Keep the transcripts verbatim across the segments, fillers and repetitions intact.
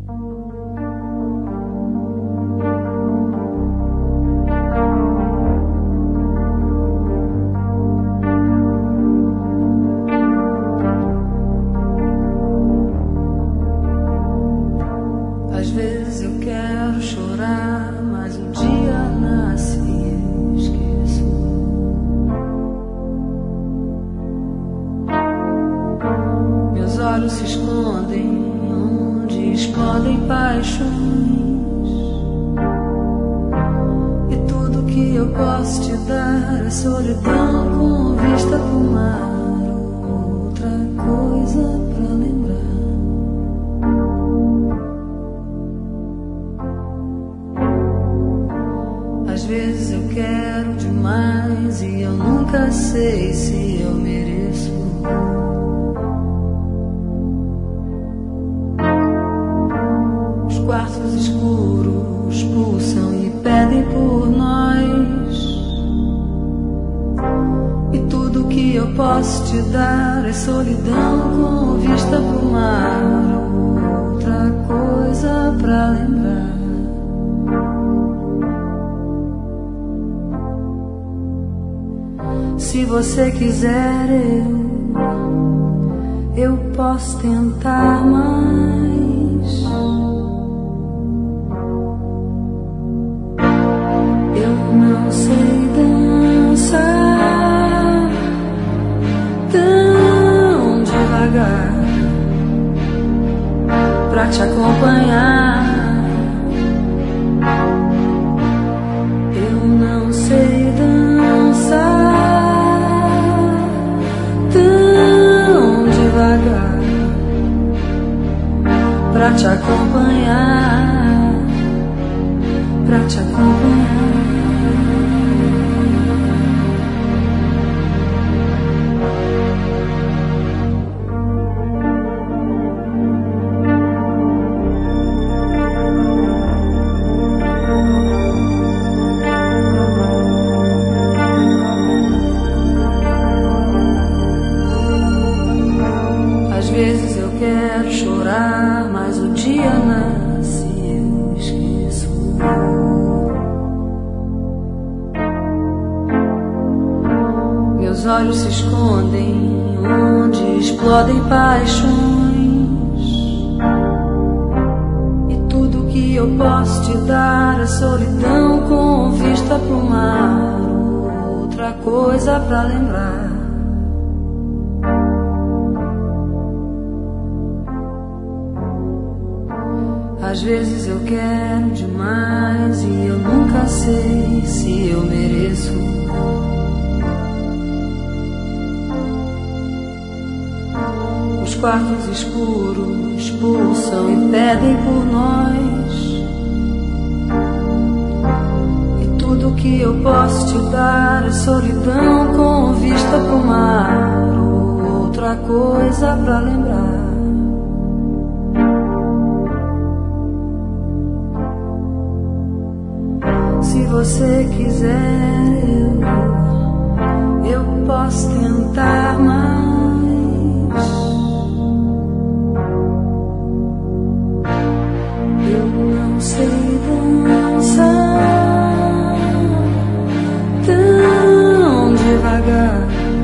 Às vezes eu quero chorar, mas um dia nasce e eu esqueço. Meus olhos se escondem onde explodem paixões, e tudo que eu posso te dar é solidão com vista pro mar, outra coisa pra lembrar. Às vezes eu quero demais e eu nunca sei se eu mereço. Os quartos escuros pulsam e pedem por nós, e tudo que eu posso te dar é solidão com vista pro mar, outra coisa pra lembrar. Se você quiser, eu, eu posso tentar mais. Eu não sei dançar tão devagar pra te acompanhar. Eu não sei dançar devagar pra te acompanhar, pra te acompanhar. Às vezes eu quero chorar, mas o dia nasce e eu esqueço. Meus olhos se escondem onde explodem paixões, e tudo que eu posso te dar é solidão com vista pro mar, outra coisa pra lembrar. Às vezes eu quero demais e eu nunca sei se eu mereço. Os quartos escuros pulsam e pedem por nós, e tudo que eu posso te dar é solidão com vista pro mar, outra coisa pra lembrar. Se você quiser, eu, eu posso tentar mais. Eu não sei dançar tão devagar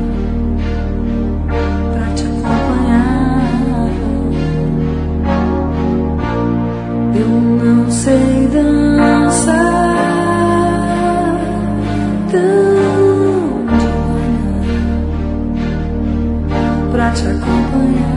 pra te acompanhar. Eu não sei dançar tão devagar pra te acompanhar.